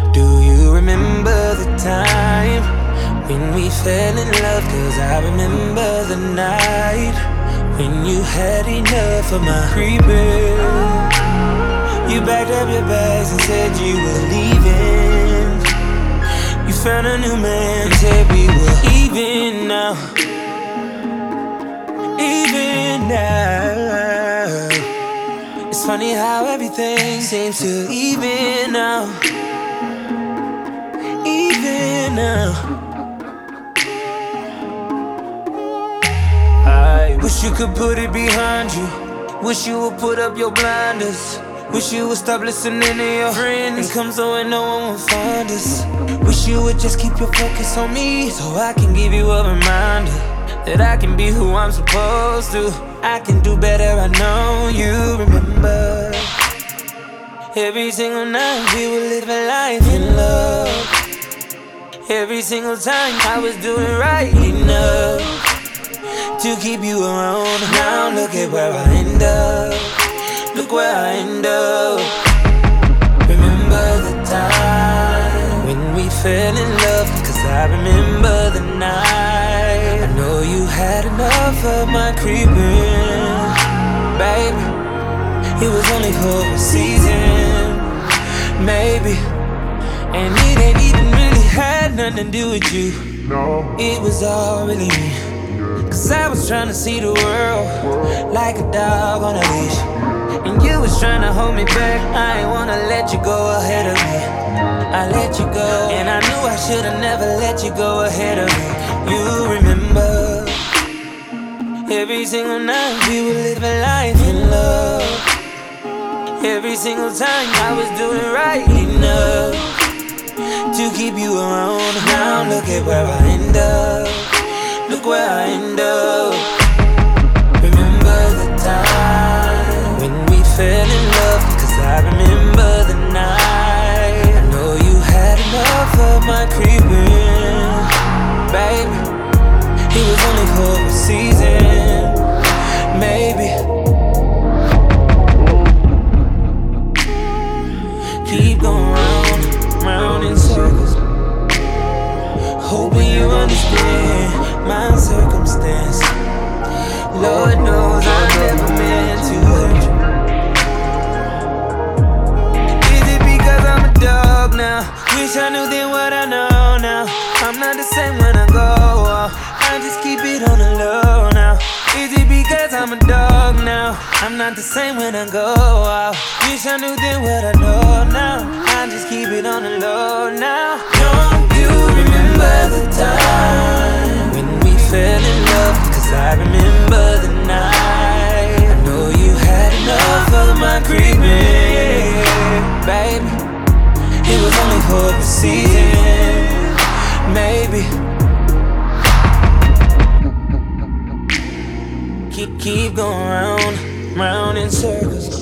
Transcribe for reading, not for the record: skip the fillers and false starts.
Do you remember the time when we fell in love? 'Cause I remember the night when you had enough of my creeping. You backed up your bags and said you were leaving. You found a new man and said we were even now. Even now. It's funny how everything seems to even now. Even now. I wish you could put it behind you. Wish you would put up your blinders. Wish you would stop listening to your friends and come so and no one will find us. Wish you would just keep your focus on me, so I can give you a reminder that I can be who I'm supposed to. I can do better, I know you remember. Every single night we were living life in love. Every single time I was doing right enough to keep you around. Now look at where I end up. Look where I end up. Remember the time when we fell in love? 'Cause I remember the night. I know you had enough of my creeping. Baby, it was only for a season, maybe. And it ain't even really had nothing to do with you. No, it was all really me. 'Cause I was trying to see the world like a dog on a leash, and you was trying to hold me back. I ain't wanna let you go ahead of me. I let you go, and I knew I should've never let you go ahead of me. You remember every single night we were living life in love. Every single time I was doing right enough to keep you around. Now look at where I end up. Look where I end up. Remember the time when we fell in love? 'Cause I remember the night. I know you had enough of my creeping. Baby, it was only for a season, maybe. Keep going round, round in circles, hoping you understand my circumstance. Lord knows I never meant to hurt you. Is it because I'm a dog now? Wish I knew then what I know now. I'm not the same when I go out. I just keep it on the low now. Is it because I'm a dog now? I'm not the same when I go out. Wish I knew then what I know now. I just keep it on the low now. Don't you remember the time when we fell in love? 'Cause I remember the night. I know you had enough of my creeping. Baby, it was only for a season, maybe. Keep going round, round in circles,